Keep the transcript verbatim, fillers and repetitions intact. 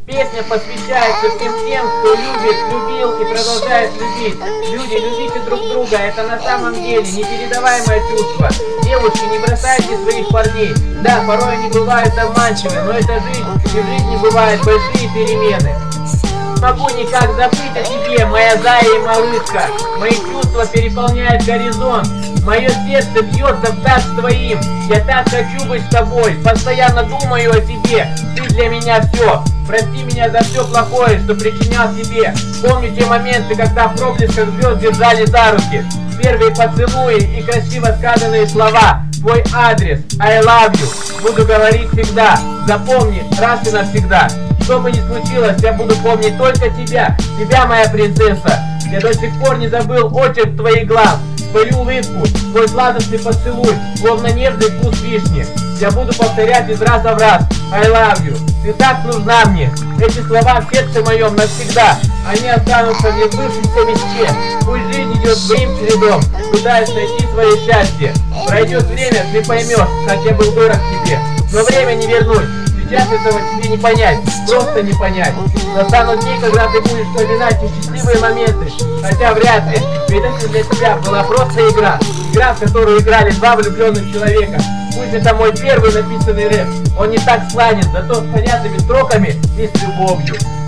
Песня посвящается всем тем, кто любит, любил и продолжает любить. Люди, любите друг друга, это на самом деле непередаваемое чувство. Девушки, не бросайте своих парней. Да, порой они бывают обманчивы, но это жизнь, и в жизни бывают большие перемены. Не могу никак забыть о тебе, моя зая и малышка. Мои чувства переполняют горизонт. Мое сердце бьется в такт с твоим. Я так хочу быть с тобой, постоянно думаю о тебе. Ты для меня все. Прости меня за все плохое, что причинял тебе. Помню те моменты, когда в проблесках звезд держали за руки. Первые поцелуи и красиво сказанные слова. Твой адрес, I love you. Буду говорить всегда. Запомни, раз и навсегда. Что бы ни случилось, я буду помнить только тебя. Тебя, моя принцесса. Я до сих пор не забыл очерк твоих глаз. Твою улыбку, твой сладостный поцелуй, словно нежный вкус вишни. Я буду повторять из раза в раз. I love you. Ты так нужна мне. Эти слова в сердце моем навсегда. Они останутся в несбывшейся мечте. Пусть жизнь идет своим чередом, пытаясь найти свое счастье. Пройдет время, ты поймешь, как я был дорог тебе. Но время не вернуть. Сейчас этого тебе не понять, просто не понять. Настанут дни, когда ты будешь вспоминать те счастливые моменты. Хотя вряд ли, ведь это для тебя была просто игра. Игра, в которую играли два влюбленных человека. Пусть это мой первый написанный рэп. Он не так сланен, зато с понятными строками и с любовью.